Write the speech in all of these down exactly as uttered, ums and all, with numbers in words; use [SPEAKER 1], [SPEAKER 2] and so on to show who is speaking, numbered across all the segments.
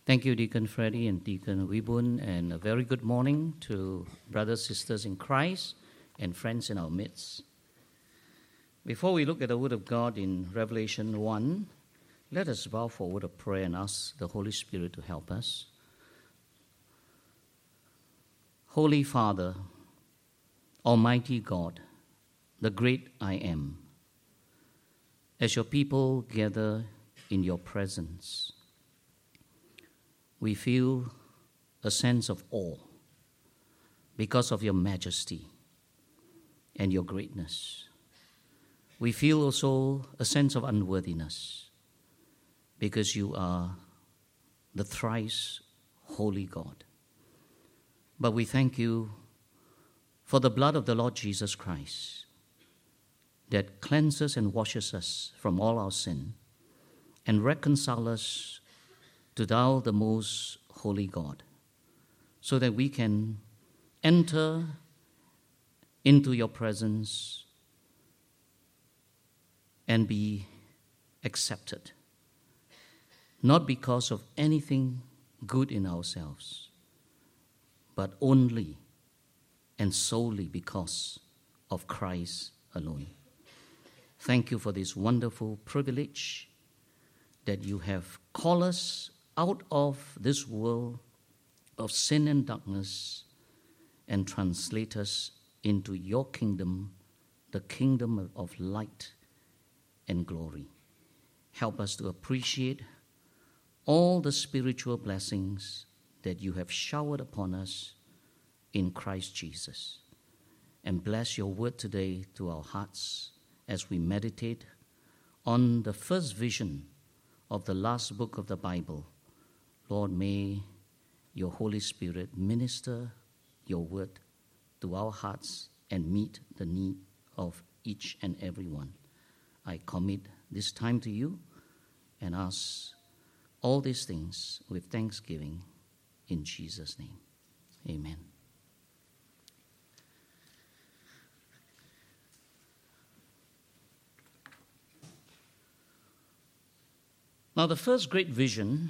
[SPEAKER 1] Thank you, Deacon Freddy and Deacon Wibun, and a very good morning to brothers, sisters in Christ, and friends in our midst. Before we look at the Word of God in Revelation one, let us bow for a word of prayer and ask the Holy Spirit to help us. Holy Father, Almighty God, the great I Am, as your people gather in your presence, we feel a sense of awe because of your majesty and your greatness. We feel also a sense of unworthiness because you are the thrice holy God. But we thank you for the blood of the Lord Jesus Christ that cleanses and washes us from all our sin and reconciles us to thou, the most holy God, so that we can enter into your presence and be accepted, not because of anything good in ourselves, but only and solely because of Christ alone. Thank you for this wonderful privilege that you have called us out of this world of sin and darkness and translate us into your kingdom, the kingdom of light and glory. Help us to appreciate all the spiritual blessings that you have showered upon us in Christ Jesus. And bless your word today to our hearts as we meditate on the first vision of the last book of the Bible. Lord, may your Holy Spirit minister your word to our hearts and meet the need of each and every one. I commit this time to you and ask all these things with thanksgiving in Jesus' name. Amen. Now, the first great vision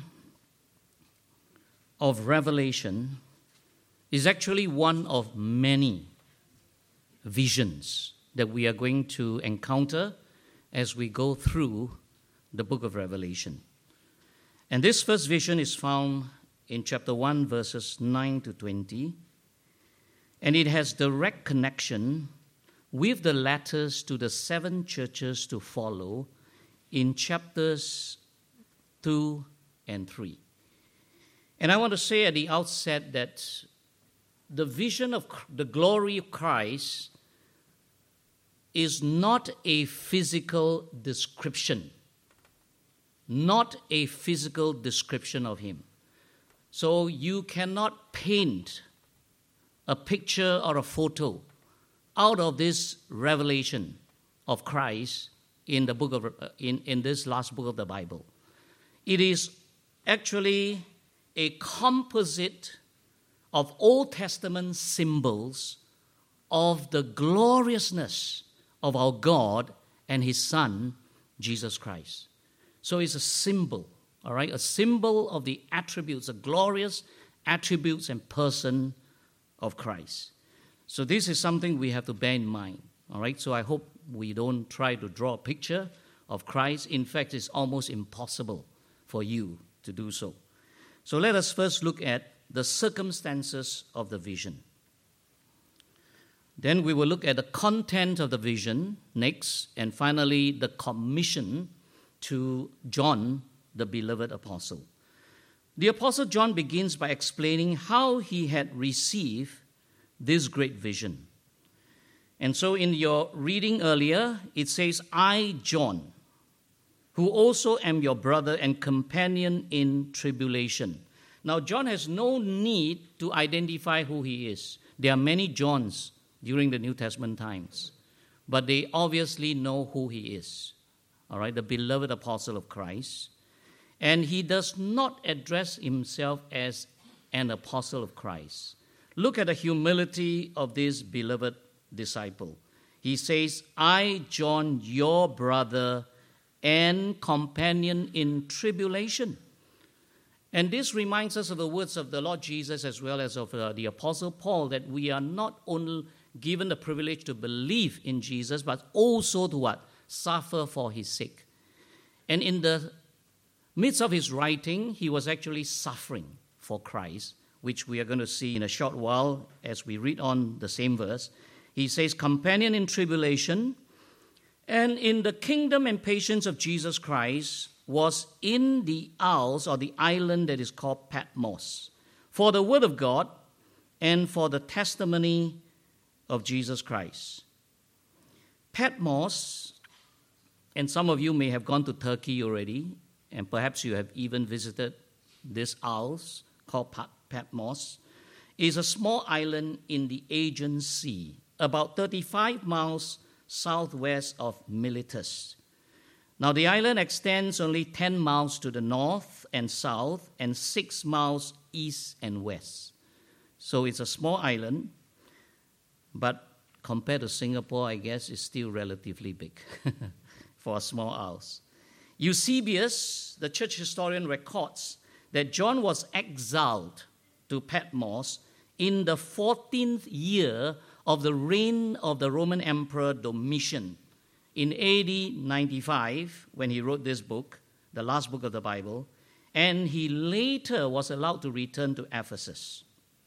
[SPEAKER 1] of Revelation is actually one of many visions that we are going to encounter as we go through the book of Revelation. And this first vision is found in chapter one, verses nine to twenty, and it has direct connection with the letters to the seven churches to follow in chapters two and three. And I want to say at the outset that the vision of the glory of Christ is not a physical description, not a physical description of him. So you cannot paint a picture or a photo out of this revelation of Christ in the book of in, in this last book of the Bible. It is actually a composite of Old Testament symbols of the gloriousness of our God and his Son, Jesus Christ. So it's a symbol, all right, a symbol of the attributes, the glorious attributes and person of Christ. So this is something we have to bear in mind, all right? So I hope we don't try to draw a picture of Christ. In fact, it's almost impossible for you to do so. So let us first look at the circumstances of the vision. Then we will look at the content of the vision next, and finally the commission to John, the beloved apostle. The apostle John begins by explaining how he had received this great vision. And so in your reading earlier, it says, I, John, who also am your brother and companion in tribulation. Now, John has no need to identify who he is. There are many Johns during the New Testament times, but they obviously know who he is. All right, the beloved apostle of Christ. And he does not address himself as an apostle of Christ. Look at the humility of this beloved disciple. He says, I, John, your brother and companion in tribulation. And this reminds us of the words of the Lord Jesus as well as of uh, the Apostle Paul, that we are not only given the privilege to believe in Jesus, but also to what? Suffer for his sake. And in the midst of his writing, he was actually suffering for Christ, which we are going to see in a short while as we read on the same verse. He says, companion in tribulation, and in the kingdom and patience of Jesus Christ, was in the isles or the island that is called Patmos, for the word of God and for the testimony of Jesus Christ. Patmos, and some of you may have gone to Turkey already, and perhaps you have even visited this isles called Patmos, is a small island in the Aegean Sea, about thirty-five miles southwest of Miletus. Now, the island extends only ten miles to the north and south and six miles east and west. So it's a small island, but compared to Singapore, I guess it's still relatively big for a small isles. Eusebius, the church historian, records that John was exiled to Patmos in the fourteenth year of the reign of the Roman Emperor Domitian, in A D ninety-five, when he wrote this book, the last book of the Bible, and he later was allowed to return to Ephesus.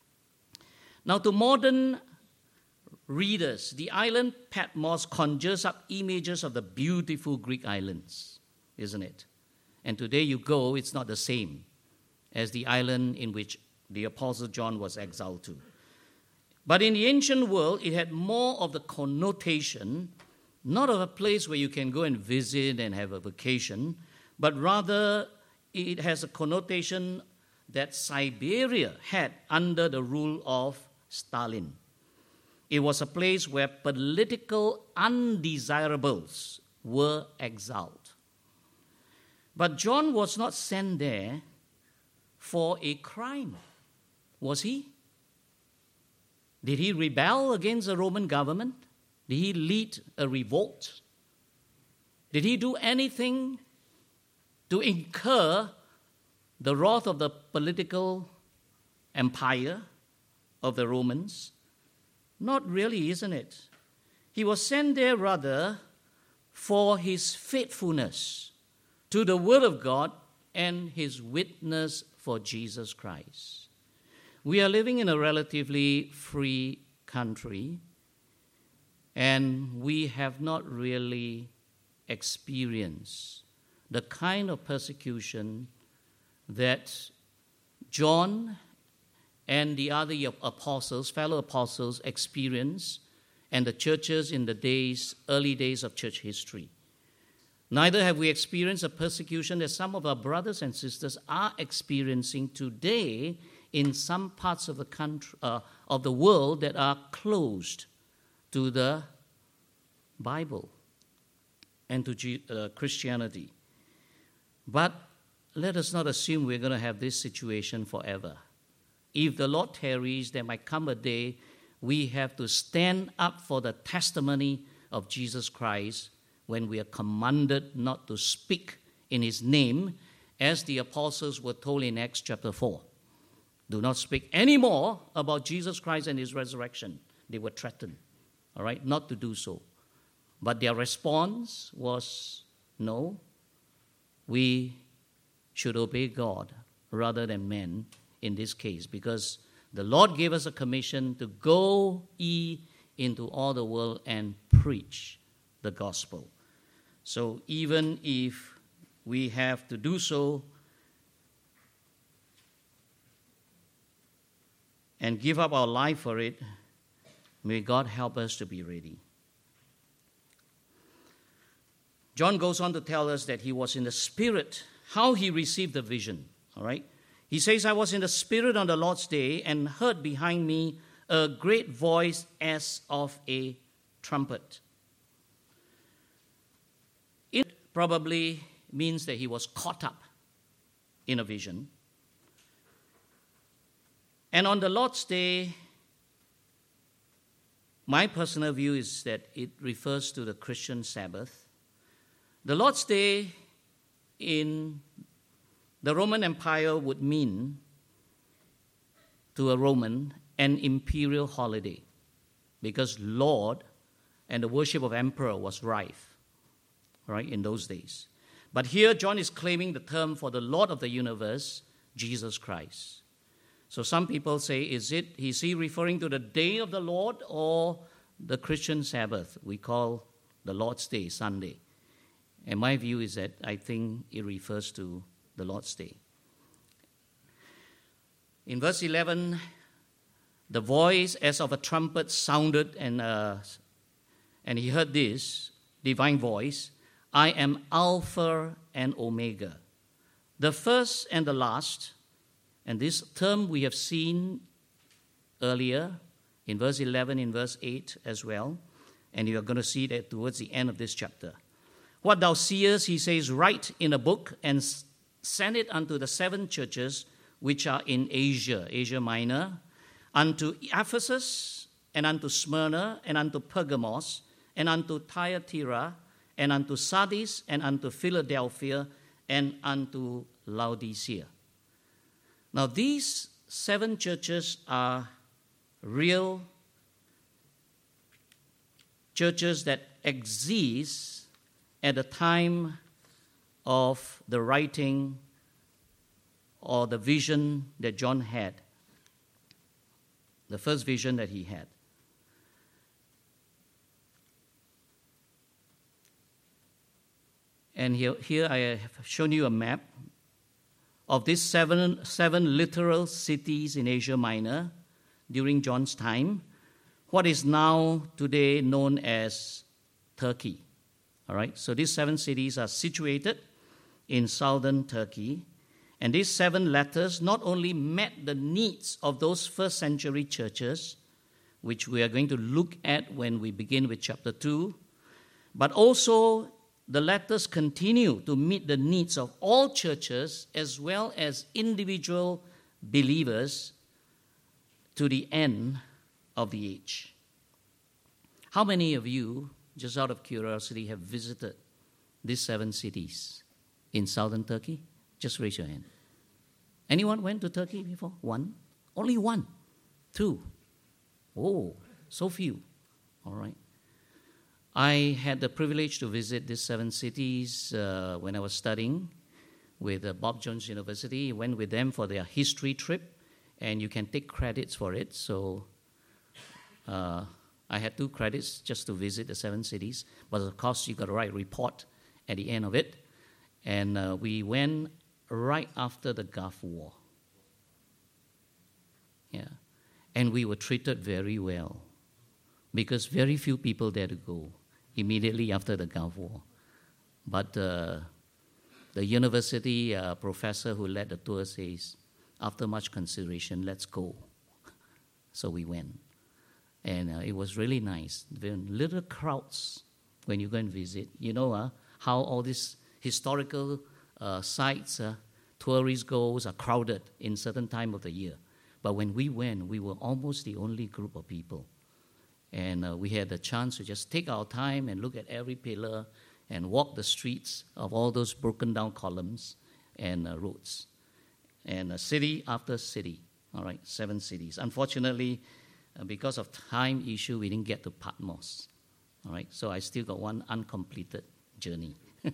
[SPEAKER 1] Now, to modern readers, the island Patmos conjures up images of the beautiful Greek islands, isn't it? And today you go, it's not the same as the island in which the Apostle John was exiled to. But in the ancient world, it had more of the connotation, not of a place where you can go and visit and have a vacation, but rather it has a connotation that Siberia had under the rule of Stalin. It was a place where political undesirables were exiled. But John was not sent there for a crime, was he? Did he rebel against the Roman government? Did he lead a revolt? Did he do anything to incur the wrath of the political empire of the Romans? Not really, isn't it? He was sent there rather for his faithfulness to the Word of God and his witness for Jesus Christ. We are living in a relatively free country, and we have not really experienced the kind of persecution that John and the other apostles, fellow apostles, experienced, and the churches in the days, early days of church history. Neither have we experienced a persecution that some of our brothers and sisters are experiencing today in some parts of the country, uh, of the world that are closed to the Bible and to G- uh, Christianity. But let us not assume we're going to have this situation forever. If the Lord tarries, there might come a day we have to stand up for the testimony of Jesus Christ when we are commanded not to speak in his name, as the apostles were told in Acts chapter four. Do not speak anymore about Jesus Christ and his resurrection. They were threatened, all right, not to do so. But their response was, no, we should obey God rather than men in this case, because the Lord gave us a commission to go ye into all the world and preach the gospel. So even if we have to do so and give up our life for it, may God help us to be ready. John goes on to tell us that he was in the Spirit, how he received the vision, all right? He says, I was in the Spirit on the Lord's day and heard behind me a great voice as of a trumpet. It probably means that he was caught up in a vision. And on the Lord's day, my personal view is that it refers to the Christian Sabbath. The Lord's day in The Roman Empire would mean, to a Roman, an imperial holiday, because Lord and the worship of emperor was rife, right, in those days. But here John is claiming the term for the Lord of the universe, Jesus Christ. So some people say, is it, is he referring to the day of the Lord or the Christian Sabbath we call the Lord's Day, Sunday? And my view is that I think it refers to the Lord's Day. In verse eleven, the voice as of a trumpet sounded, and uh, and he heard this divine voice, I am Alpha and Omega, the first and the last. And this term we have seen earlier in verse eleven, in verse eight as well. And you are going to see that towards the end of this chapter. What thou seest, he says, write in a book and send it unto the seven churches which are in Asia, Asia Minor, unto Ephesus, and unto Smyrna, and unto Pergamos, and unto Thyatira, and unto Sardis, and unto Philadelphia, and unto Laodicea. Now these seven churches are real churches that exist at the time of the writing or the vision that John had, the first vision that he had. And here, here I have shown you a map of these seven, seven literal cities in Asia Minor during John's time, what is now today known as Turkey. All right, so these seven cities are situated in southern Turkey. And these seven letters not only met the needs of those first century churches, which we are going to look at when we begin with chapter two, but also the letters continue to meet the needs of all churches as well as individual believers to the end of the age. How many of you, just out of curiosity, have visited these seven cities in southern Turkey? Just raise your hand. Anyone went to Turkey before? One? Only one? Two? Oh, so few. All right. I had the privilege to visit these seven cities uh, when I was studying with uh, Bob Jones University. I went with them for their history trip, and you can take credits for it. So uh, I had two credits just to visit the seven cities, but of course you got to write a report at the end of it. And uh, we went right after the Gulf War. Yeah. And we were treated very well because very few people dared to go immediately after the Gulf War. But uh, the university uh, professor who led the tour says, after much consideration, let's go. So we went. And uh, it was really nice. There were little crowds when you go and visit. You know uh, how all these historical uh, sites, uh, tourist goals are crowded in certain time of the year. But when we went, we were almost the only group of people. And uh, we had the chance to just take our time and look at every pillar and walk the streets of all those broken down columns and uh, roads. And uh, city after city, all right, seven cities. Unfortunately, uh, because of time issue, we didn't get to Patmos. All right, so I still got one uncompleted journey.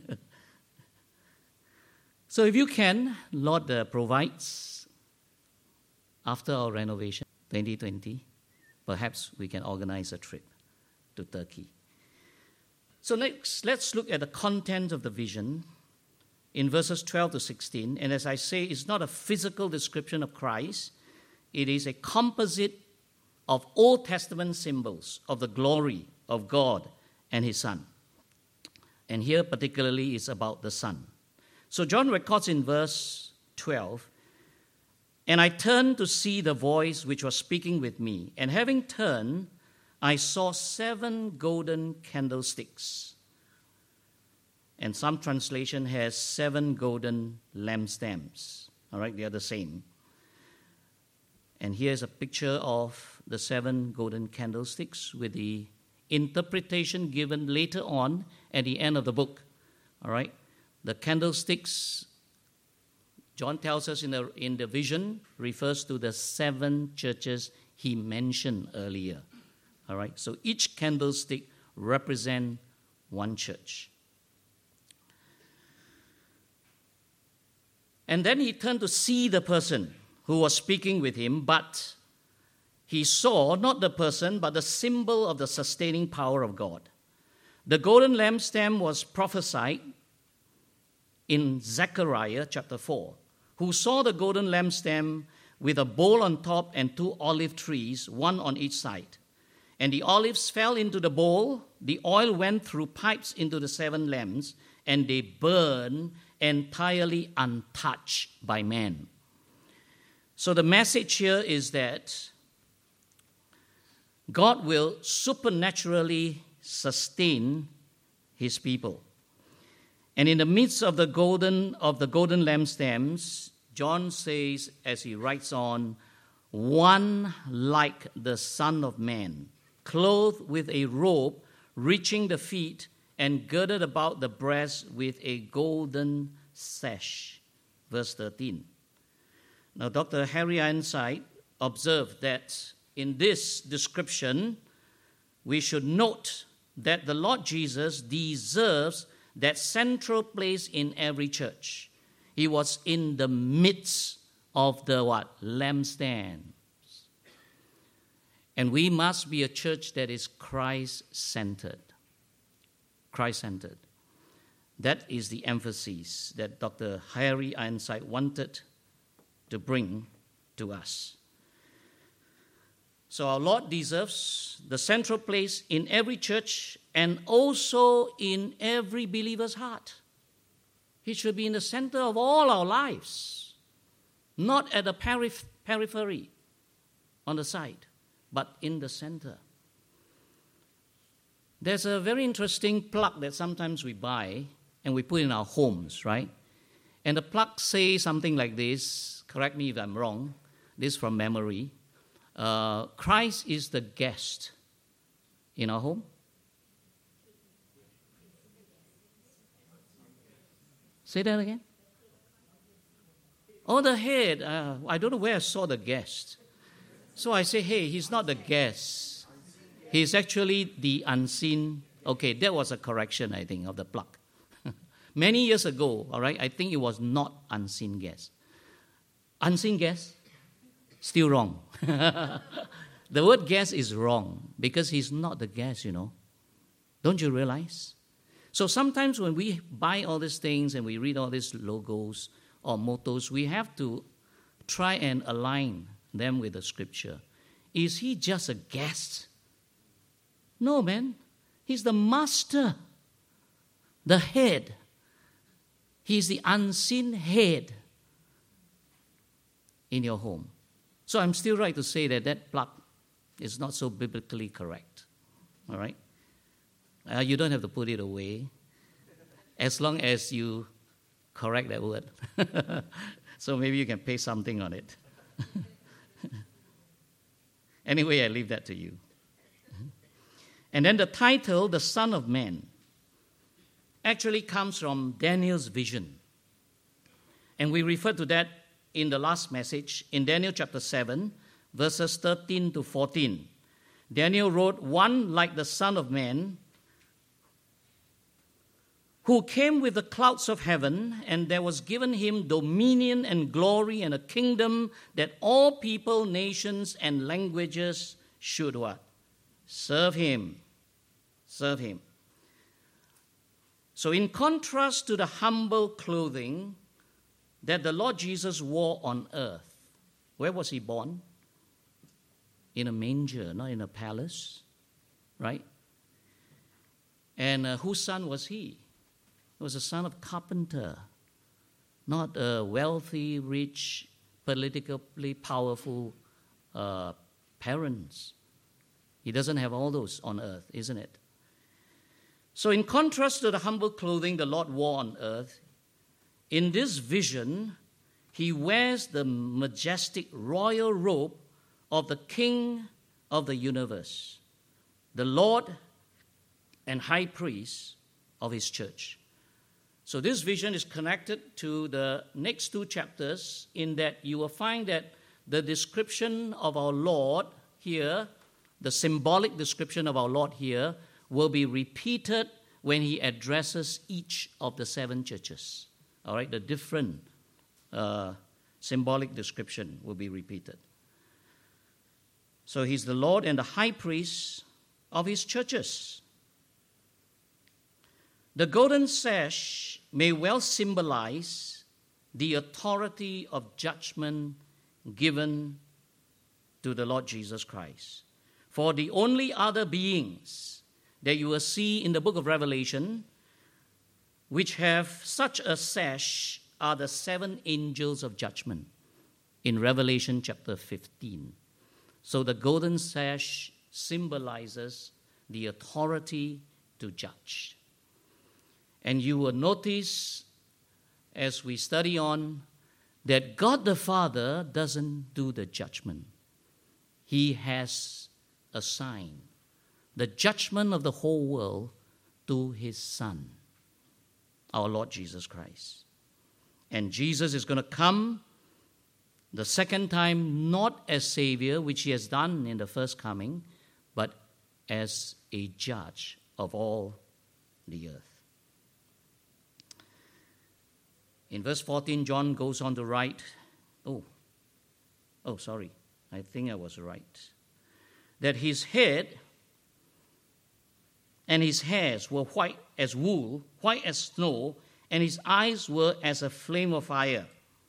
[SPEAKER 1] So if you can, Lord uh, provides after our renovation, twenty twenty, perhaps we can organize a trip to Turkey. So next, let's look at the content of the vision in verses twelve to sixteen. And as I say, it's not a physical description of Christ. It is a composite of Old Testament symbols of the glory of God and His Son. And here particularly is about the Son. So John records in verse twelve, and I turned to see the voice which was speaking with me. And having turned, I saw seven golden candlesticks. And some translation has seven golden lampstands. All right, they are the same. And here's a picture of the seven golden candlesticks with the interpretation given later on at the end of the book. All right, the candlesticks John tells us in the, in the vision, refers to the seven churches he mentioned earlier. All right, so each candlestick represents one church. And then he turned to see the person who was speaking with him, but he saw not the person, but the symbol of the sustaining power of God. The golden lampstand was prophesied in Zechariah chapter four, who saw the golden lampstand with a bowl on top and two olive trees, one on each side. And the olives fell into the bowl, the oil went through pipes into the seven lamps, and they burned entirely untouched by man. So the message here is that God will supernaturally sustain his people. And in the midst of the golden of the golden lampstands, John says, as he writes on, one like the Son of Man, clothed with a robe reaching the feet and girded about the breast with a golden sash. Verse thirteen. Now, Doctor Harry Ironside observed that in this description, we should note that the Lord Jesus deserves that central place in every church. He was in the midst of the what? Lampstands. And we must be a church that is Christ-centered. Christ-centered. That is the emphasis that Doctor Harry Ironside wanted to bring to us. So our Lord deserves the central place in every church and also in every believer's heart. He should be in the center of all our lives, not at the periph- periphery on the side, but in the center. There's a very interesting plug that sometimes we buy and we put in our homes, right? And the plug says something like this, correct me if I'm wrong, this from memory. Uh, Christ is the guest in our home. Say that again. Oh, the head. Uh, I don't know where I saw the guest. So I say, hey, he's not the guest. He's actually the unseen. Okay, that was a correction, I think, of the plug. Many years ago, all right, I think it was not unseen guest. Unseen guest? Still wrong. The word guest is wrong because he's not the guest, you know. Don't you realize? So sometimes when we buy all these things and we read all these logos or mottos, we have to try and align them with the scripture. Is he just a guest? No, man. He's the master, the head. He's the unseen head in your home. So I'm still right to say that that plug is not so biblically correct. All right? Uh, you don't have to put it away as long as you correct that word. So maybe you can pay something on it. Anyway, I leave that to you. And then the title, The Son of Man, actually comes from Daniel's vision. And we referred to that in the last message, in Daniel chapter seven, verses thirteen to fourteen. Daniel wrote, one like the Son of Man, who came with the clouds of heaven, and there was given him dominion and glory and a kingdom that all people, nations, and languages should what? Serve him. Serve him. So in contrast to the humble clothing that the Lord Jesus wore on earth, where was he born? In a manger, not in a palace, right? And uh, whose son was he? He was a son of carpenter, not a wealthy, rich, politically powerful uh, parents. He doesn't have all those on earth, isn't it? So in contrast to the humble clothing the Lord wore on earth, in this vision, he wears the majestic royal robe of the King of the universe, the Lord and High Priest of his church. So this vision is connected to the next two chapters in that you will find that the description of our Lord here, the symbolic description of our Lord here, will be repeated when he addresses each of the seven churches. All right, the different uh, symbolic description will be repeated. So he's the Lord and the high priest of his churches. The golden sash may well symbolize the authority of judgment given to the Lord Jesus Christ. For the only other beings that you will see in the book of Revelation which have such a sash are the seven angels of judgment in Revelation chapter fifteen. So the golden sash symbolizes the authority to judge. And you will notice as we study on that God the Father doesn't do the judgment. He has assigned the judgment of the whole world to his Son, our Lord Jesus Christ. And Jesus is going to come the second time not as Savior, which he has done in the first coming, but as a judge of all the earth. In verse fourteen, John goes on to write, oh, oh, sorry, I think I was right, that his head and his hairs were white as wool, white as snow, and his eyes were as a flame of fire.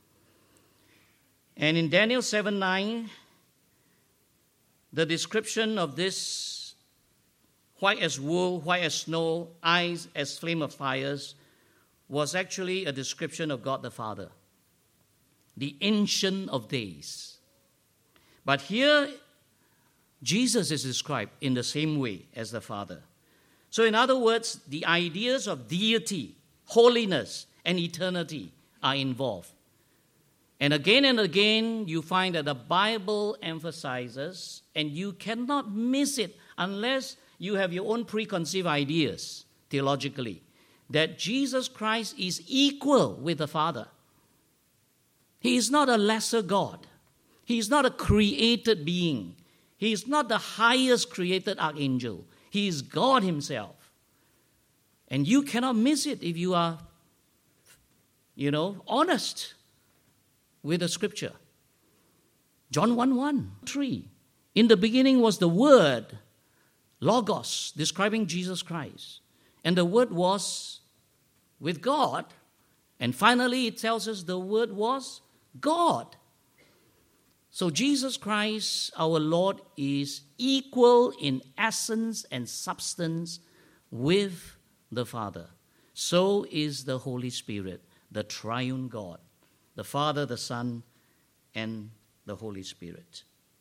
[SPEAKER 1] And in Daniel seven nine, the description of this white as wool, white as snow, eyes as flame of fires, was actually a description of God the Father, the Ancient of Days. But here, Jesus is described in the same way as the Father. So in other words, the ideas of deity, holiness, and eternity are involved. And again and again, you find that the Bible emphasizes, and you cannot miss it unless you have your own preconceived ideas theologically, that Jesus Christ is equal with the Father. He is not a lesser God. He is not a created being. He is not the highest created archangel. He is God himself. And you cannot miss it if you are, you know, honest with the scripture. John one one, three. In the beginning was the Word, Logos, describing Jesus Christ. And the Word was with God. And finally it tells us the Word was God. So Jesus Christ, our Lord, is equal in essence and substance with the Father. So is the Holy Spirit, the triune God, the Father, the Son, and the Holy Spirit.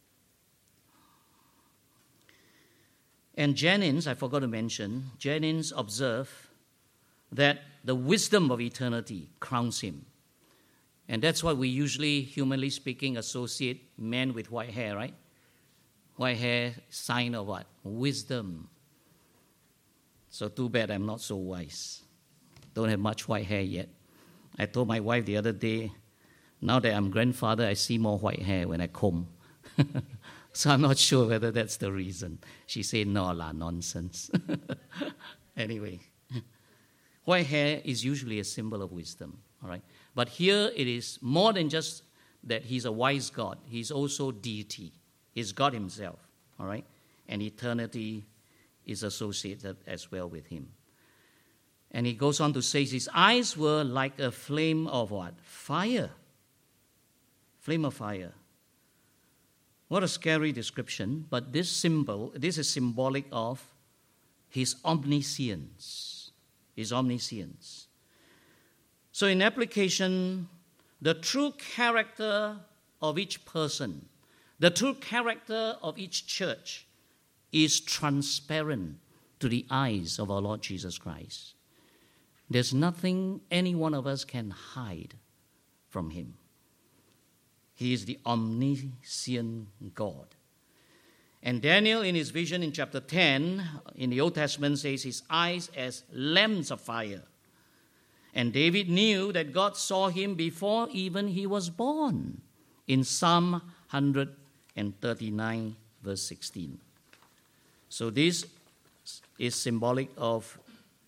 [SPEAKER 1] And Jennings, I forgot to mention, Jennings observed that the wisdom of eternity crowns him. And that's what we usually, humanly speaking, associate men with white hair, right? White hair, sign of what? Wisdom. So too bad I'm not so wise. Don't have much white hair yet. I told my wife the other day, now that I'm grandfather, I see more white hair when I comb. So I'm not sure whether that's the reason. She said, no lah, nonsense. Anyway, white hair is usually a symbol of wisdom, all right? But here it is more than just that he's a wise God. He's also deity. He's God himself, all right? And eternity is associated as well with him. And he goes on to say his eyes were like a flame of what? Fire. Flame of fire. What a scary description, but this symbol, this is symbolic of his omniscience. His omniscience. So in application, the true character of each person, the true character of each church is transparent to the eyes of our Lord Jesus Christ. There's nothing any one of us can hide from him. He is the omniscient God. And Daniel, in his vision in chapter ten, in the Old Testament, says his eyes as lamps of fire. And David knew that God saw him before even he was born, in Psalm one thirty-nine, verse sixteen. So this is symbolic of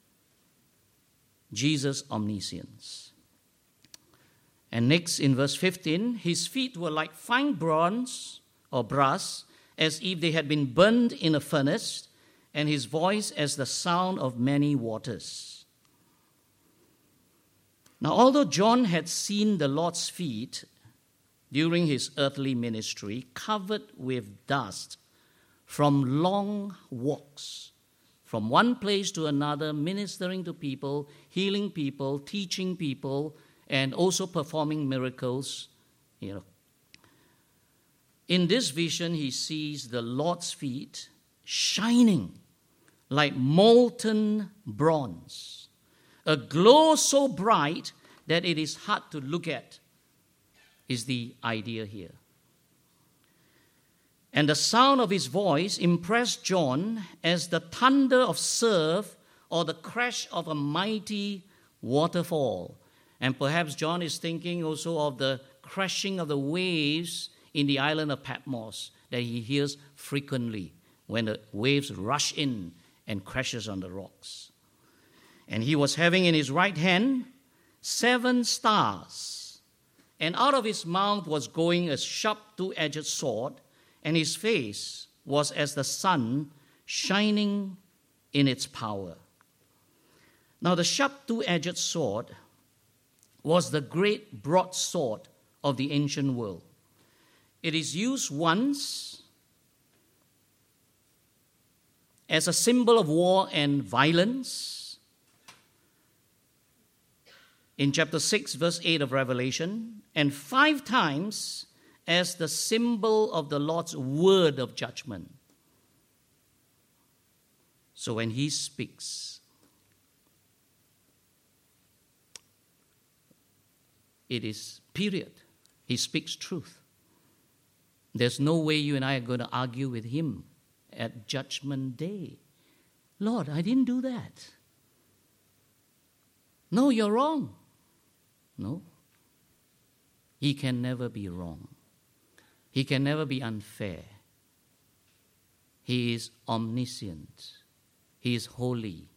[SPEAKER 1] Jesus' omniscience. And next in verse fifteen, his feet were like fine bronze or brass, as if they had been burned in a furnace, and his voice as the sound of many waters. Now, although John had seen the Lord's feet during his earthly ministry, covered with dust from long walks, from one place to another, ministering to people, healing people, teaching people, and also performing miracles, you know. In this vision, he sees the Lord's feet shining like molten bronze, a glow so bright that it is hard to look at, is the idea here. And the sound of his voice impressed John as the thunder of surf or the crash of a mighty waterfall. And perhaps John is thinking also of the crashing of the waves in the island of Patmos that he hears frequently when the waves rush in and crashes on the rocks. And he was having in his right hand seven stars, and out of his mouth was going a sharp two-edged sword, and his face was as the sun shining in its power. Now the sharp two-edged sword was the great broadsword of the ancient world. It is used once as a symbol of war and violence in chapter six, verse eight of Revelation, and five times as the symbol of the Lord's word of judgment. So when he speaks, it is period. He speaks truth. There's no way you and I are going to argue with him at Judgment Day. Lord, I didn't do that. No, you're wrong. No. He can never be wrong. He can never be unfair. He is omniscient. He is holy.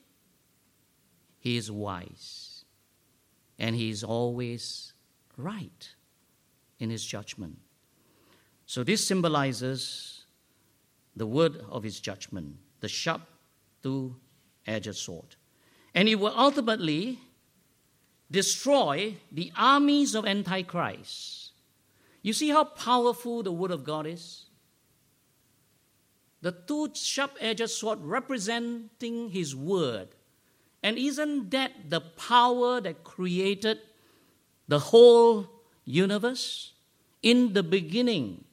[SPEAKER 1] He is wise. And he is always right in his judgment. So this symbolizes the word of his judgment, the sharp two-edged sword. And it will ultimately destroy the armies of Antichrist. You see how powerful the word of God is? The two sharp-edged sword representing his word. And isn't that the power that created the whole universe? In the beginning,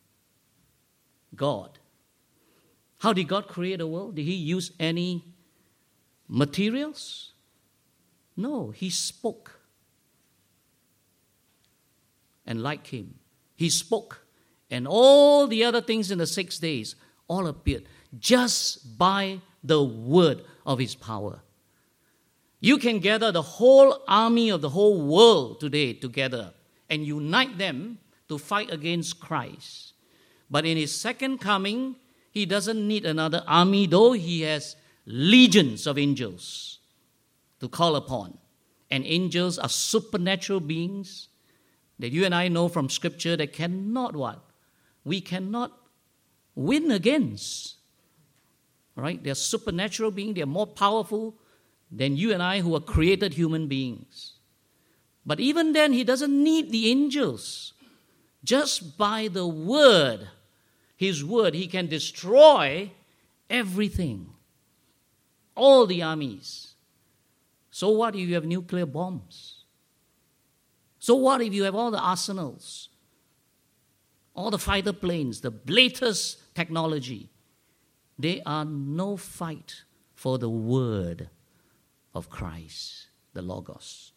[SPEAKER 1] God. How did God create the world? Did he use any materials? No, he spoke. And light came. He spoke. And all the other things in the six days all appeared just by the word of his power. You can gather the whole army of the whole world today together and unite them to fight against Christ. But in his second coming, he doesn't need another army, though he has legions of angels to call upon. And angels are supernatural beings that you and I know from Scripture that cannot what? We cannot win against. Right? They're supernatural beings. They're more powerful than you and I who are created human beings. But even then, he doesn't need the angels. Just by the word, his word, he can destroy everything. All the armies. So what if you have nuclear bombs? So what if you have all the arsenals? All the fighter planes, the latest technology? They are no fight for the word of Christ, the Logos.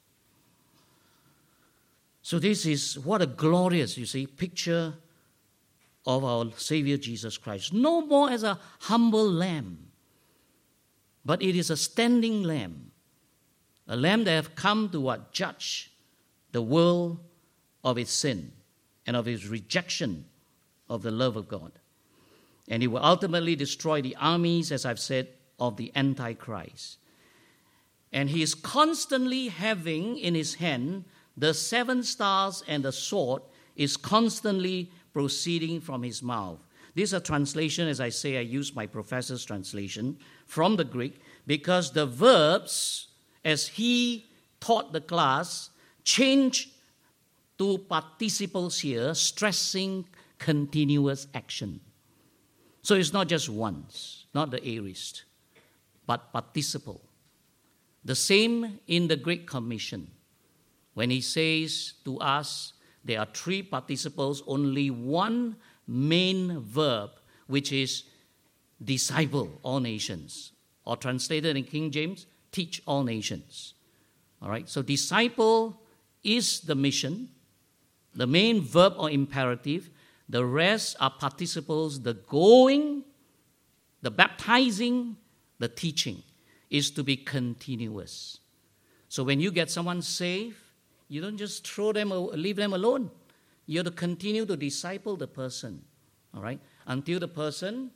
[SPEAKER 1] So this is what a glorious, you see, picture of our Savior Jesus Christ. No more as a humble lamb, but it is a standing lamb, A lamb that have come to what? Judge the world of its sin and of its rejection of the love of God. And he will ultimately destroy the armies, as I've said, of the Antichrist. And he is constantly having in his hand the seven stars, and the sword is constantly proceeding from his mouth. This is a translation, as I say, I use my professor's translation from the Greek, because the verbs, as he taught the class, change to participles here, stressing continuous action. So it's not just once, not the aorist, but participle. The same in the Great Commission. When he says to us, there are three participles, only one main verb, which is disciple all nations. Or translated in King James, teach all nations. All right, so disciple is the mission, the main verb or imperative. The rest are participles. The going, the baptizing, the teaching is to be continuous. So when you get someone saved, you don't just throw them, leave them alone. You have to continue to disciple the person, all right, until the person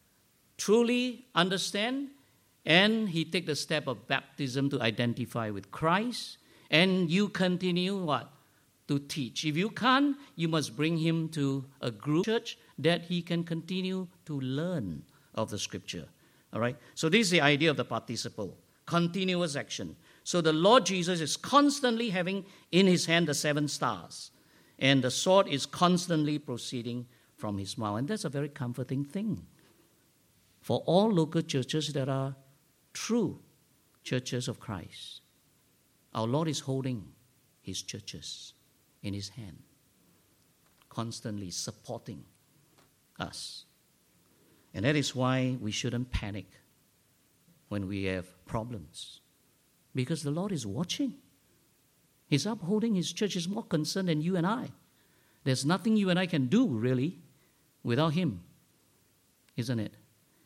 [SPEAKER 1] truly understand and he take the step of baptism to identify with Christ, and you continue what? To teach. If you can't, you must bring him to a group church that he can continue to learn of the Scripture. All right? So this is the idea of the participle, continuous action. So the Lord Jesus is constantly having in his hand the seven stars, and the sword is constantly proceeding from his mouth. And that's a very comforting thing for all local churches that are true churches of Christ. Our Lord is holding his churches in his hand, constantly supporting us. And that is why we shouldn't panic when we have problems, because the Lord is watching. He's upholding his church. He's more concerned than you and I. There's nothing you and I can do, really, without him, isn't it?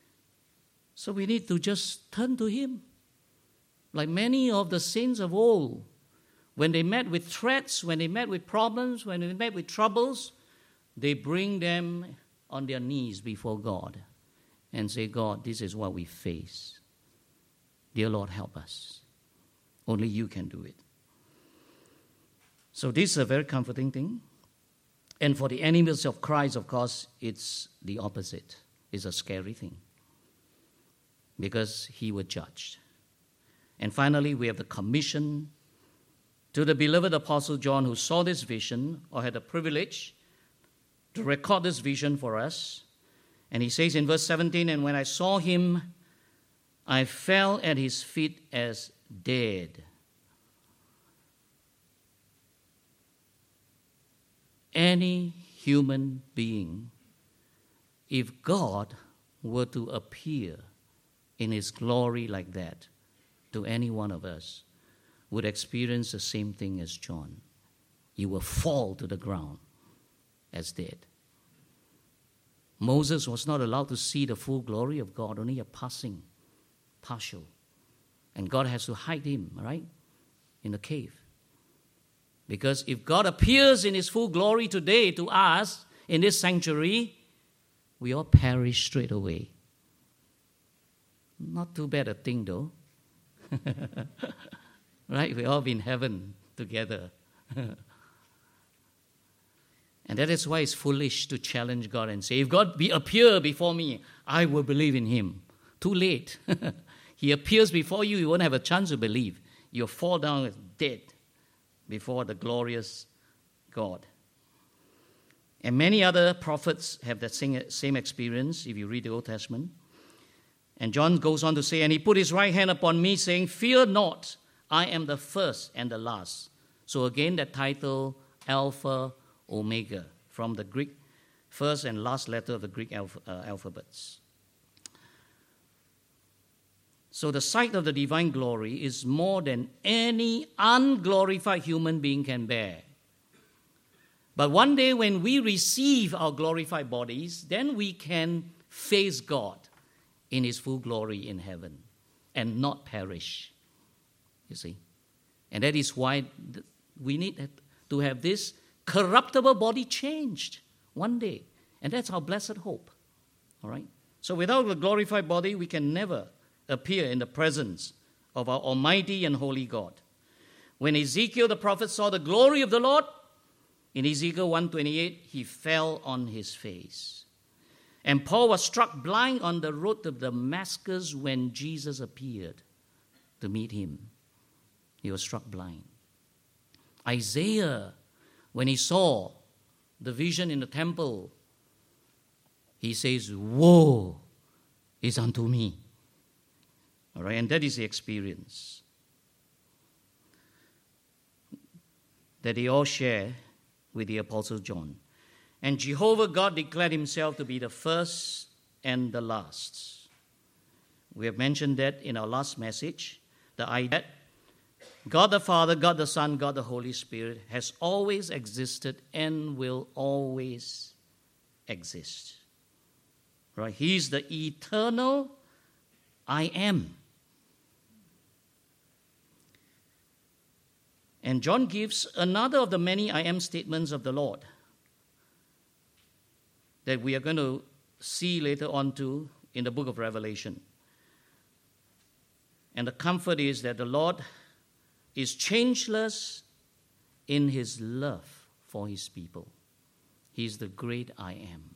[SPEAKER 1] So we need to just turn to him. Like many of the saints of old, when they met with threats, when they met with problems, when they met with troubles, they bring them on their knees before God and say, God, this is what we face. Dear Lord, help us. Only you can do it. So this is a very comforting thing. And for the enemies of Christ, of course, it's the opposite. It's a scary thing, because he was judged. And finally, we have the commission to the beloved Apostle John, who saw this vision, or had the privilege to record this vision for us. And he says in verse seventeen, and when I saw him, I fell at his feet as dead. Any human being, if God were to appear in his glory like that to any one of us, would experience the same thing as John. You will fall to the ground as dead. Moses was not allowed to see the full glory of God, only a passing, partial. And God has to hide him, right, in a cave. Because if God appears in his full glory today to us in this sanctuary, we all perish straight away. Not too bad a thing, though. Right? We all be in heaven together. And that is why it's foolish to challenge God and say, if God be appear before me, I will believe in him. Too late. He appears before you, you won't have a chance to believe. You'll fall down as dead before the glorious God. And many other prophets have that same experience if you read the Old Testament. And John goes on to say, and he put his right hand upon me, saying, fear not, I am the first and the last. So again, that title, Alpha, Omega, from the Greek, first and last letter of the Greek alph- uh, alphabets. So the sight of the divine glory is more than any unglorified human being can bear. But one day when we receive our glorified bodies, then we can face God in his full glory in heaven and not perish. You see, And that is why we need to have this corruptible body changed one day. And that's our blessed hope. All right? So without a glorified body, we can never appear in the presence of our almighty and holy God. When Ezekiel the prophet saw the glory of the Lord, in Ezekiel one twenty-eight, he fell on his face. And Paul was struck blind on the road to Damascus when Jesus appeared to meet him. He was struck blind. Isaiah, when he saw the vision in the temple, he says, woe is unto me. All right, and that is the experience that they all share with the Apostle John. And Jehovah God declared himself to be the first and the last. We have mentioned that in our last message. The idea that God the Father, God the Son, God the Holy Spirit has always existed and will always exist. Right? He is the eternal I am. And John gives another of the many I am statements of the Lord that we are going to see later on too in the book of Revelation. And the comfort is that the Lord is changeless in his love for his people. He is the great I am.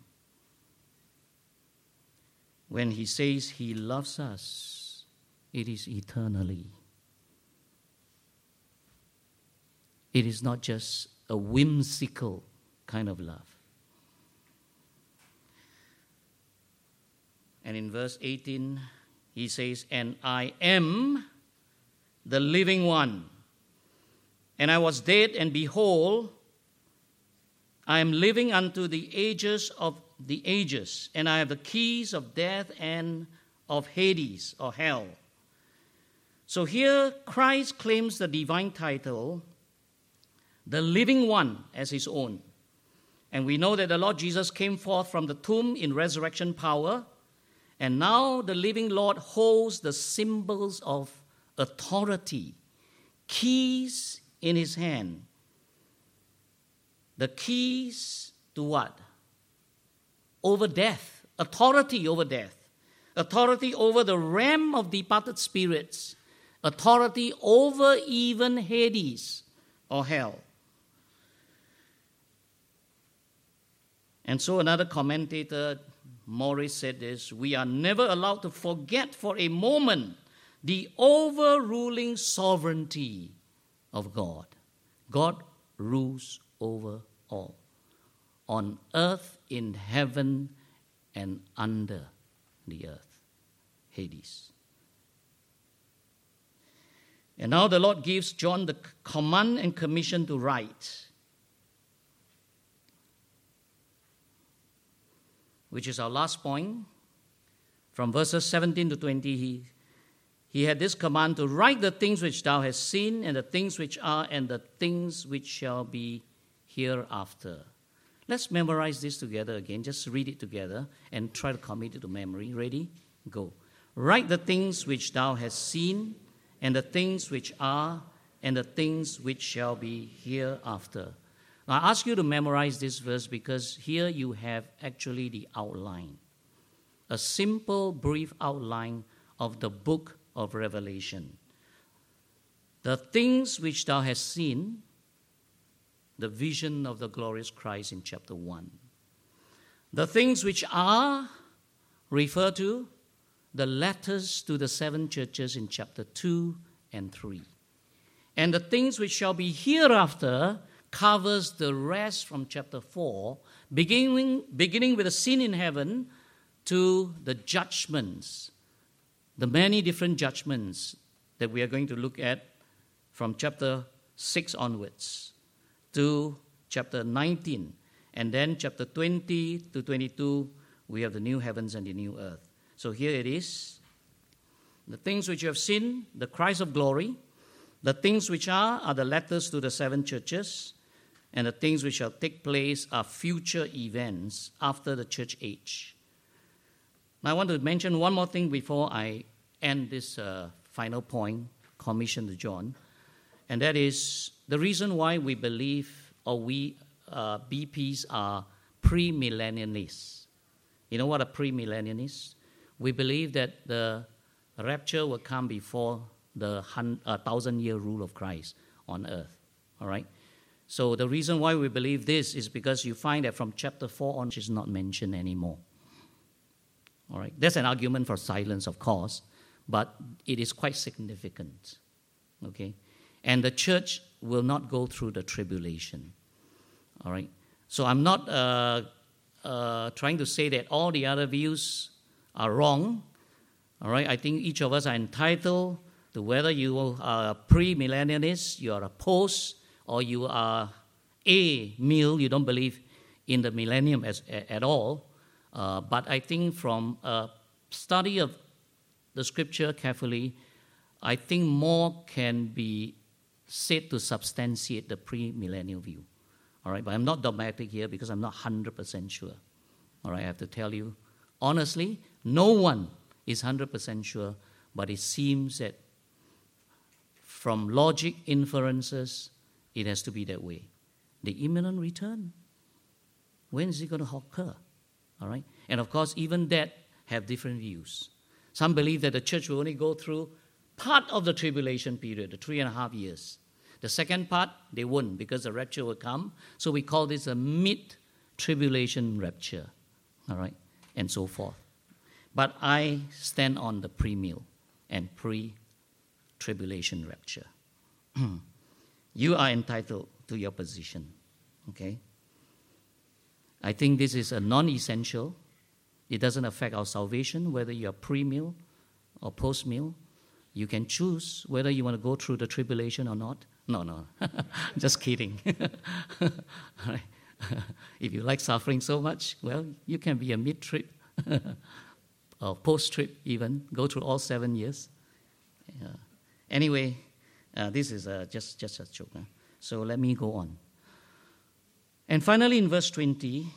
[SPEAKER 1] When he says he loves us, it is eternally. It is not just a whimsical kind of love. And in verse eighteen, he says, and I am the living one. And I was dead, and behold, I am living unto the ages of the ages, and I have the keys of death and of Hades, or hell. So here, Christ claims the divine title, the living one, as his own. And we know that the Lord Jesus came forth from the tomb in resurrection power, and now the living Lord holds the symbols of authority, keys in his hand. The keys to what? Over death, authority over death, authority over the realm of departed spirits, authority over even Hades or hell. And so another commentator, Morris, said this, we are never allowed to forget for a moment the overruling sovereignty of God. God rules over all, on earth, in heaven, and under the earth, Hades. And now the Lord gives John the command and commission to write, which is our last point. From verses seventeen to twenty, he, he had this command to write the things which thou hast seen, and the things which are, and the things which shall be hereafter. Let's memorize this together again. Just read it together and try to commit it to memory. Ready? Go. Write the things which thou hast seen, and the things which are, and the things which shall be hereafter. Now, I ask you to memorize this verse because here you have actually the outline, a simple, brief outline of the book of Revelation. The things which thou hast seen, the vision of the glorious Christ in chapter one. The things which are refer to the letters to the seven churches in chapter two and three. And the things which shall be hereafter covers the rest from chapter four, beginning, beginning with the scene in heaven to the judgments, the many different judgments that we are going to look at from chapter six onwards to chapter nineteen. And then chapter twenty to twenty-two, we have the new heavens and the new earth. So here it is. The things which you have seen, the Christ of glory. The things which are, are the letters to the seven churches. And the things which shall take place are future events after the church age. Now I want to mention one more thing before I end this uh, final point, commission to John. And that is the reason why we believe, or we uh, B Ps are pre-millennialists. You know what a pre-millennialist is? We believe that the rapture will come before the hun- uh, thousand-year rule of Christ on earth. All right? So the reason why we believe this is because you find that from chapter four on, it's not mentioned anymore. All right? There's an argument for silence, of course, but it is quite significant. Okay? And the church will not go through the tribulation. All right? So I'm not uh, uh, trying to say that all the other views are wrong. All right? I think each of us are entitled to whether you are a pre-millennialist, you are a post, or you are a mill, you don't believe in the millennium as, at all. Uh, but I think from a study of the scripture carefully, I think more can be said to substantiate the pre-millennial view. All right, but I'm not dogmatic here because I'm not one hundred percent sure. All right, I have to tell you, honestly, no one is one hundred percent sure, but it seems that from logic inferences, it has to be that way. The imminent return, when is it going to occur? All right, and of course, even that have different views. Some believe that the church will only go through part of the tribulation period, the three and a half years. The second part, they won't because the rapture will come. So we call this a mid-tribulation rapture, all right, and so forth. But I stand on the pre-mill and pre-tribulation rapture. You are entitled to your position, okay? I think this is a non-essential. It doesn't affect our salvation, whether you are pre-mill or post-mill. You can choose whether you want to go through the tribulation or not. No, no, just kidding. Right. If you like suffering so much, well, you can be a mid-trip or post-trip even, go through all seven years. Uh, anyway, uh, this is uh, just, just a joke. Huh? So let me go on. And finally, in verse twenty,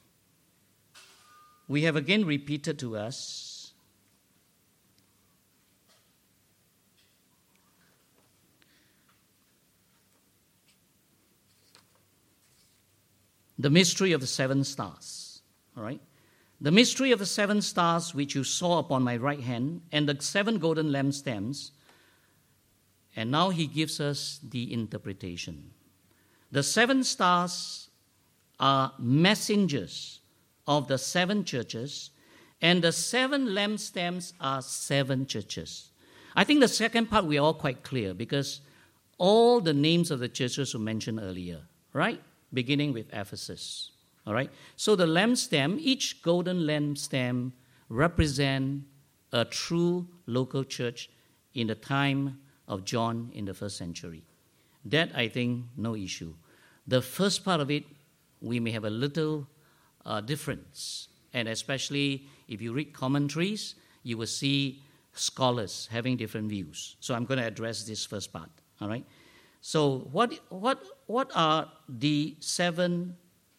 [SPEAKER 1] we have again repeated to us the mystery of the seven stars. All right? The mystery of the seven stars which you saw upon my right hand, and the seven golden lampstands. And now he gives us the interpretation. The seven stars are messengers of the seven churches, and the seven lampstands are seven churches. I think the second part we are all quite clear because all the names of the churches were mentioned earlier, right? Beginning with Ephesus, all right? So the lampstand, each golden lampstand represent a true local church in the time of John in the first century. That, I think, no issue. The first part of it, we may have a little uh, difference, and especially if you read commentaries, you will see scholars having different views. So I'm going to address this first part, all right? So what what what are the seven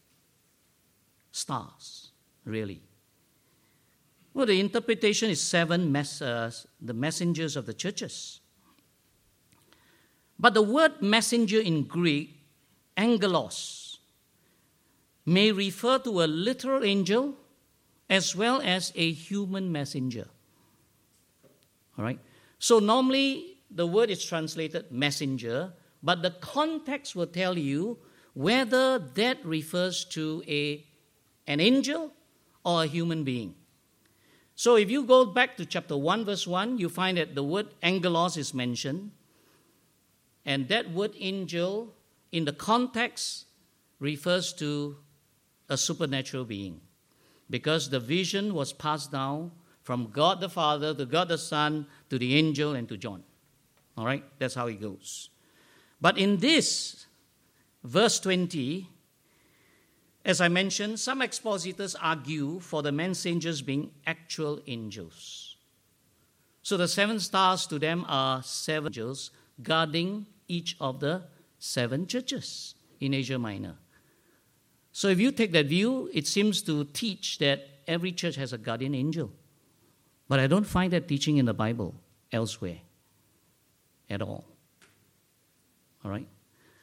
[SPEAKER 1] stars, really? Well, the interpretation is seven mess, uh, the messengers of the churches. But the word messenger in Greek, angelos, may refer to a literal angel as well as a human messenger. All right? So normally the word is translated messenger, but the context will tell you whether that refers to a, an angel or a human being. So if you go back to chapter one, verse one, you find that the word angelos is mentioned. And that word angel, in the context, refers to a supernatural being. Because the vision was passed down from God the Father to God the Son to the angel and to John. All right? That's how it goes. But in this, verse twenty, as I mentioned, some expositors argue for the messengers being actual angels. So the seven stars to them are seven angels guarding each of the seven churches in Asia Minor. So if you take that view, it seems to teach that every church has a guardian angel. But I don't find that teaching in the Bible elsewhere at all. All right?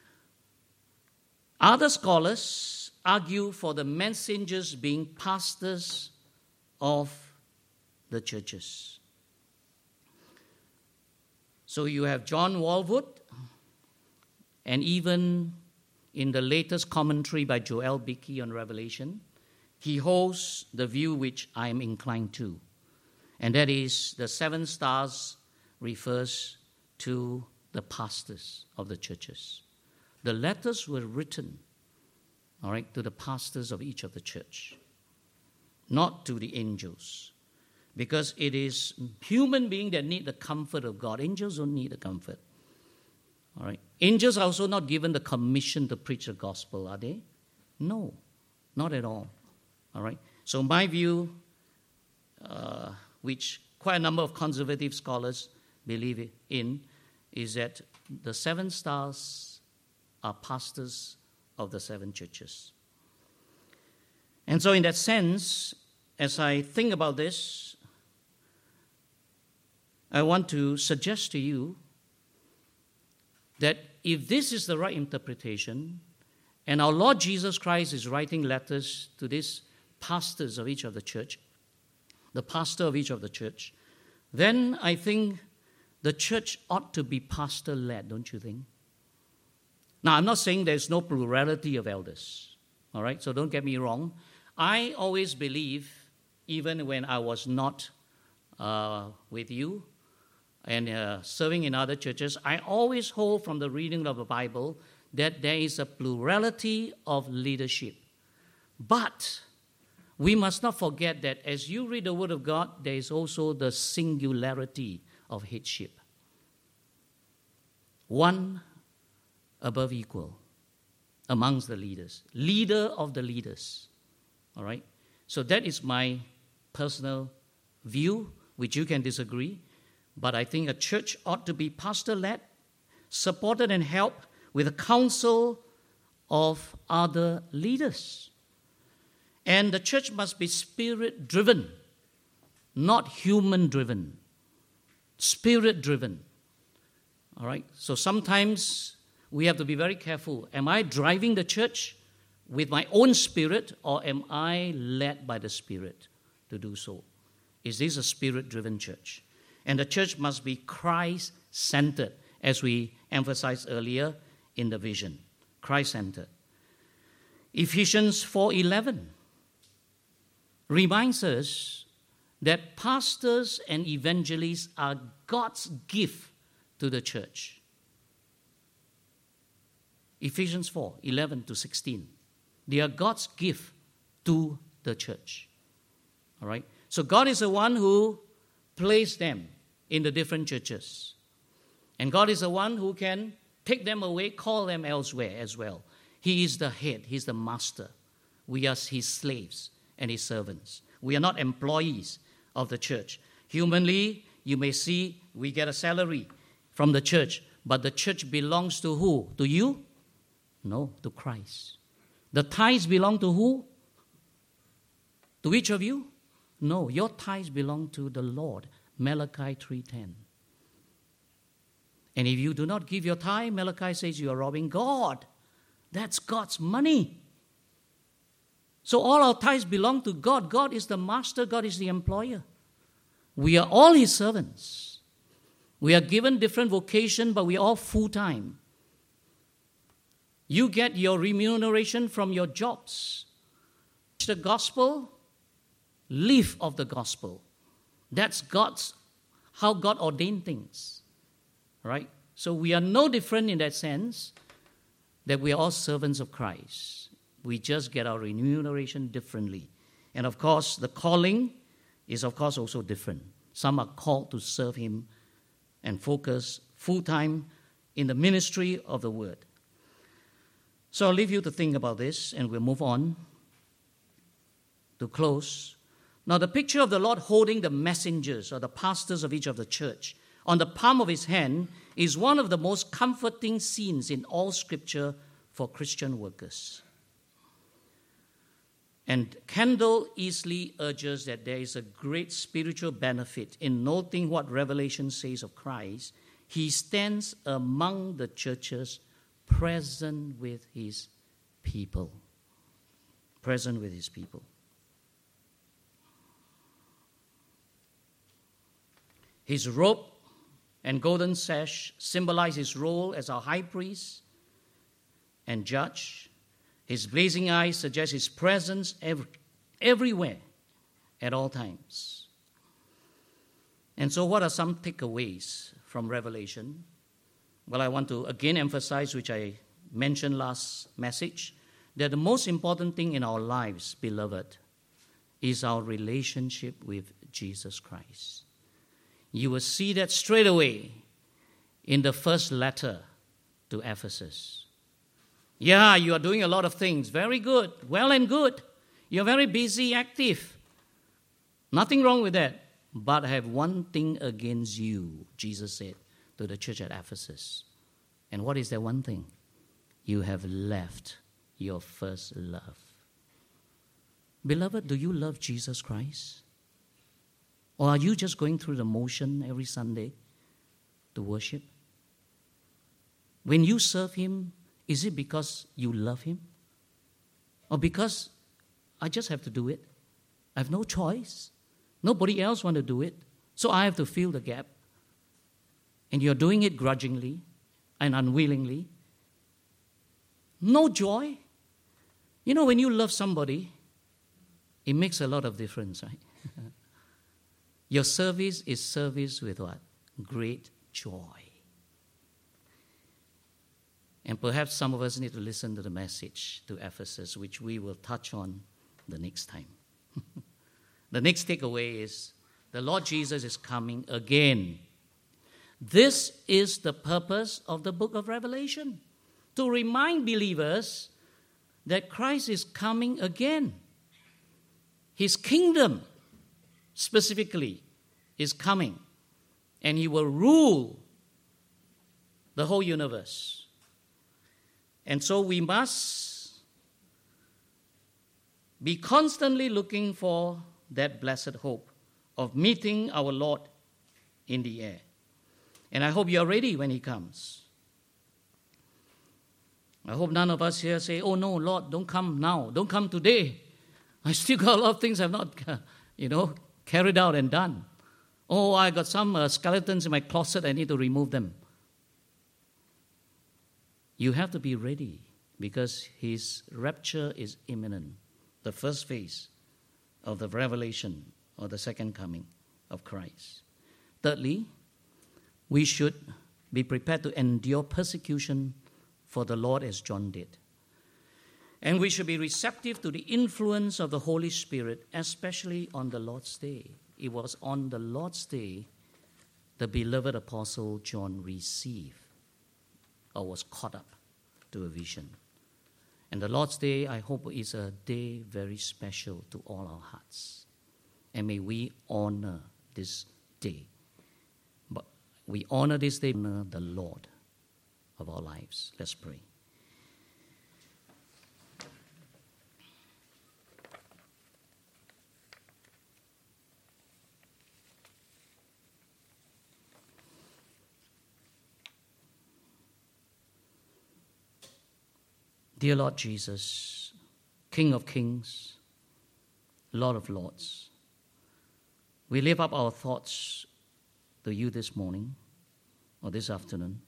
[SPEAKER 1] Other scholars argue for the messengers being pastors of the churches. So you have John Walwood, and even in the latest commentary by Joel Bickey on Revelation, he holds the view which I am inclined to, and that is the seven stars refers to the pastors of the churches. The letters were written, all right, to the pastors of each of the church, not to the angels, because it is human beings that need the comfort of God. Angels don't need the comfort. All right. Angels are also not given the commission to preach the gospel, are they? No, not at all. All right. So my view, uh, which quite a number of conservative scholars believe in, is that the seven stars are pastors of the seven churches. And so in that sense, as I think about this, I want to suggest to you that if this is the right interpretation, and our Lord Jesus Christ is writing letters to these pastors of each of the church, the pastor of each of the church, then I think the church ought to be pastor-led, don't you think? Now, I'm not saying there's no plurality of elders, all right? So don't get me wrong. I always believe, even when I was not uh, with you and uh, serving in other churches, I always hold from the reading of the Bible that there is a plurality of leadership. But we must not forget that as you read the Word of God, there is also the singularity of headship. One above equal amongst the leaders. Leader of the leaders. All right? So that is my personal view, which you can disagree. But I think a church ought to be pastor-led, supported and helped with a council of other leaders. And the church must be spirit-driven, not human-driven. Spirit-driven. All right? So sometimes we have to be very careful. Am I driving the church with my own spirit, or am I led by the Spirit to do so? Is this a spirit-driven church? And the church must be Christ-centered, as we emphasized earlier in the vision. Christ-centered. Ephesians four eleven reminds us that pastors and evangelists are God's gift to the church. Ephesians four eleven to sixteen. They are God's gift to the church. All right? So God is the one who placed them in the different churches. And God is the one who can take them away, call them elsewhere as well. He is the head. He's the master. We are his slaves and his servants. We are not employees of the church. Humanly, you may see we get a salary from the church, but the church belongs to who? To you? No, to Christ. The tithes belong to who? To each of you? No, your tithes belong to the Lord. Malachi three ten. And if you do not give your tithe, Malachi says you are robbing God. That's God's money. So all our tithes belong to God. God is the master. God is the employer. We are all his servants. We are given different vocation, but we are all full-time. You get your remuneration from your jobs. The gospel, live of the gospel. That's God's, how God ordained things. Right? So we are no different in that sense that we are all servants of Christ. We just get our remuneration differently. And of course, the calling is of course also different. Some are called to serve him and focus full-time in the ministry of the word. So I'll leave you to think about this, and we'll move on to close. Now, the picture of the Lord holding the messengers or the pastors of each of the church on the palm of his hand is one of the most comforting scenes in all Scripture for Christian workers. And Kendall easily urges that there is a great spiritual benefit in noting what Revelation says of Christ. He stands among the churches present with his people. Present with his people. His robe and golden sash symbolize his role as our high priest and judge. His blazing eyes suggest his presence every, everywhere at all times. And so what are some takeaways from Revelation? Well, I want to again emphasize, which I mentioned last message, that the most important thing in our lives, beloved, is our relationship with Jesus Christ. You will see that straight away in the first letter to Ephesus. Yeah, you are doing a lot of things. Very good. Well and good. You're very busy, active. Nothing wrong with that. But I have one thing against you, Jesus said to the church at Ephesus. And what is that one thing? You have left your first love. Beloved, do you love Jesus Christ? Or are you just going through the motion every Sunday to worship? When you serve him, is it because you love him? Or because I just have to do it? I have no choice. Nobody else wants to do it. So I have to fill the gap. And you're doing it grudgingly and unwillingly. No joy. You know, when you love somebody, it makes a lot of difference, right? Your service is service with what? Great joy. And perhaps some of us need to listen to the message to Ephesus, which we will touch on the next time. The next takeaway is the Lord Jesus is coming again. This is the purpose of the book of Revelation, to remind believers that Christ is coming again. His kingdom, specifically, is coming, and he will rule the whole universe. And so we must be constantly looking for that blessed hope of meeting our Lord in the air. And I hope you're ready when he comes. I hope none of us here say, oh no, Lord, don't come now. Don't come today. I still got a lot of things I've not, you know, carried out and done. Oh, I got some uh, skeletons in my closet. I need to remove them. You have to be ready because his rapture is imminent. The first phase of the revelation or the second coming of Christ. Thirdly, we should be prepared to endure persecution for the Lord as John did. And we should be receptive to the influence of the Holy Spirit, especially on the Lord's Day. It was on the Lord's Day the beloved apostle John received or was caught up to a vision. And the Lord's Day, I hope, is a day very special to all our hearts. And may we honor this day. But we honor this day, honor the Lord of our lives. Let's pray. Dear Lord Jesus, King of kings, Lord of lords, we lift up our thoughts to you this morning or this afternoon.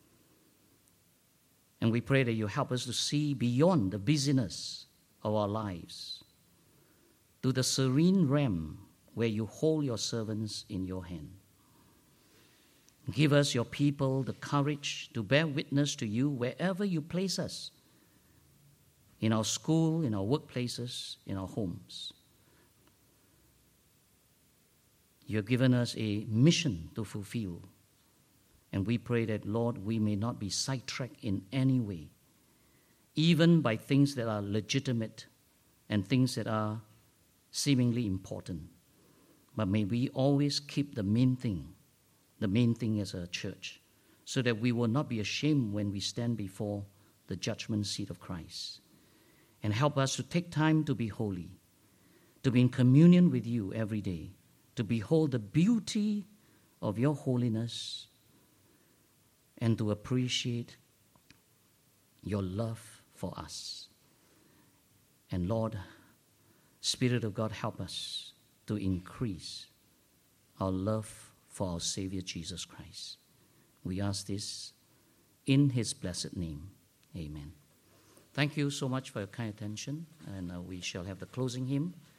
[SPEAKER 1] And we pray that you help us to see beyond the busyness of our lives to the serene realm where you hold your servants in your hand. Give us, your people, the courage to bear witness to you wherever you place us, in our school, in our workplaces, in our homes. You have given us a mission to fulfill. And we pray that, Lord, we may not be sidetracked in any way, even by things that are legitimate and things that are seemingly important. But may we always keep the main thing, the main thing as a church, so that we will not be ashamed when we stand before the judgment seat of Christ. And help us to take time to be holy, to be in communion with you every day, to behold the beauty of your holiness, and to appreciate your love for us. And Lord, Spirit of God, help us to increase our love for our Savior Jesus Christ. We ask this in his blessed name. Amen. Thank you so much for your kind attention, and uh, we shall have the closing hymn.